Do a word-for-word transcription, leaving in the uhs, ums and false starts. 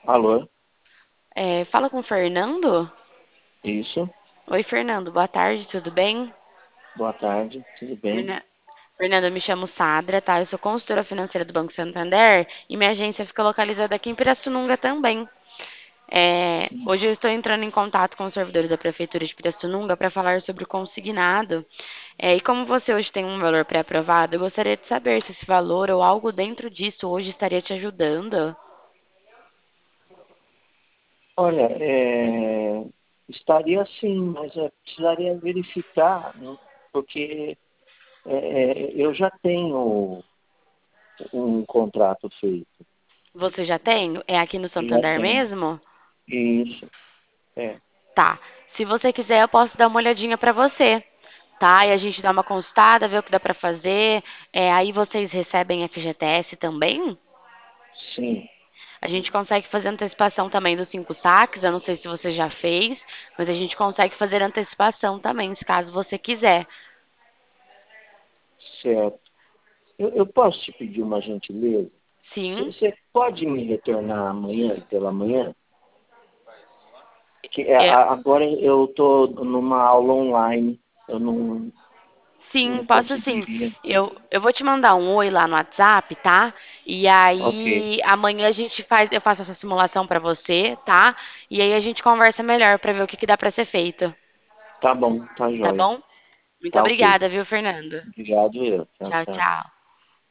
Alô? É, fala com o Fernando? Isso? Oi, Fernando, boa tarde, tudo bem? Boa tarde, tudo bem? Ferna- Fernando, eu me chamo Sadra, tá? Eu sou consultora financeira do Banco Santander e minha agência fica localizada aqui em Pirassununga também. É, hoje eu estou entrando em contato com os servidores da Prefeitura de Pirassununga para falar sobre o consignado. É, e como você hoje tem um valor pré-aprovado, eu gostaria de saber se esse valor ou algo dentro disso hoje estaria te ajudando. Olha, é, estaria sim, mas eu precisaria verificar, né, porque é, é, eu já tenho um contrato feito. Você já tem? É aqui no Já Santander tenho. mesmo? Isso, é. Tá. Se você quiser, eu posso dar uma olhadinha pra você, tá? E a gente dá uma consultada, vê o que dá pra fazer. É, aí vocês recebem F G T S também? Sim, A gente consegue fazer antecipação também dos cinco saques. Eu não sei se você já fez, mas a gente consegue fazer antecipação também, se caso você quiser. certo. Eu, eu posso te pedir uma gentileza? Sim. Você pode me retornar amanhã, pela manhã? Que é, É, a- agora eu estou numa aula online, eu não, sim, não posso sim. conseguiria. Eu, eu vou te mandar um oi lá no WhatsApp, tá? E Ok, aí amanhã a gente faz, eu faço essa simulação pra você, tá? E aí a gente conversa melhor pra ver o que que dá pra ser feito, tá bom, tá tá jóia. bom? Muito Tá ok. obrigada, viu, Fernando? Obrigado eu. Tchau, Tchau, tchau. tchau.